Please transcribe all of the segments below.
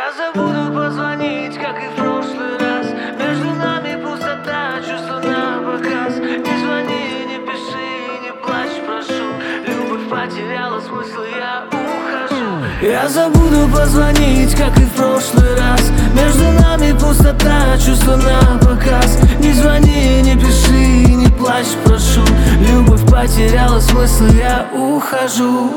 Я забуду позвонить, как и в прошлый раз. Между нами пустота, чувства на показ. Не звони, не пиши, не плачь, прошу. Любовь потеряла смысл, я ухожу. Я забуду позвонить, как и в прошлый раз. Между нами пустота, чувства на показ. Не звони, не пиши, не плачь, прошу. Любовь потеряла смысл, я ухожу.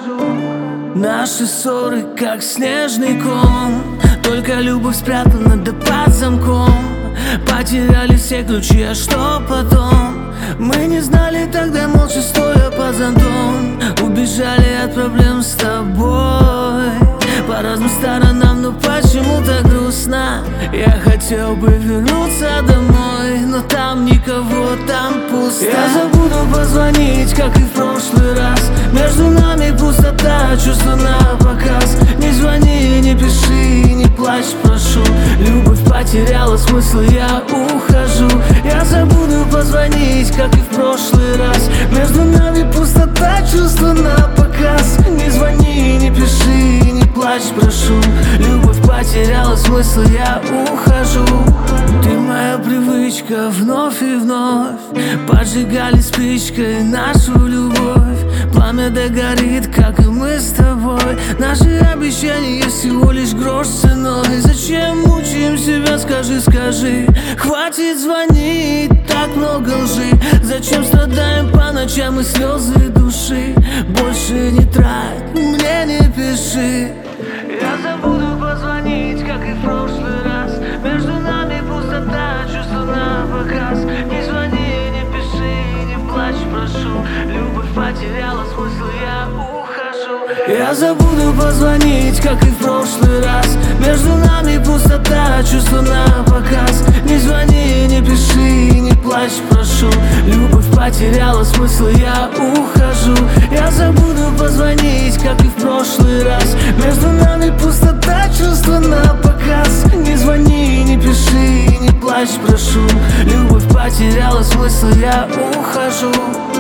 Наши ссоры, как снежный ком. Только любовь спрятана да под замком. Потеряли все ключи, а что потом? Мы не знали тогда, молча стоя под зонтом. Убежали от проблем с тобой по разным сторонам, но почему-то грустно. Я хотел бы вернуться домой, но там никого, там пусто. Я забуду позвонить, как и в прошлый раз. Между нами пустота, чувства на показ. Не звони, не пиши, не плачь, прошу. Любовь потеряла смысл, я ухожу. Я забуду позвонить, как и в прошлый раз. Между нами пустота, чувства на показ. Не звони, не пиши, не плачь, прошу. Любовь потеряла смысл, я ухожу. Ты моя привычка, вновь и вновь. Поджигали спичкой нашу любовь. Пламя догорит, как и мы с тобой. Наши обещания всего лишь грош ценой. Зачем мучаем себя, скажи, скажи. Хватит звонить, так много лжи. Зачем страдаем по ночам и слезы души. Больше не трать, мне не пиши. Я забуду позвонить, как и в прошлый раз. Между нами пустота, чувства на показ. Не звони, не пиши, не плачь, прошу. Любовь потеряла смысл, я ухожу. Я забуду позвонить, как и в прошлый раз. Между нами пустота, чувства на показ. Не звони, не пиши, не плачь, прошу. Любовь потеряла смысл, я ухожу. Я забуду позвонить, как и в прошлый раз. Между нами пустота, чувства на показ. Не звони, не пиши, не плачь, прошу. Любовь потеряла смысл, я ухожу.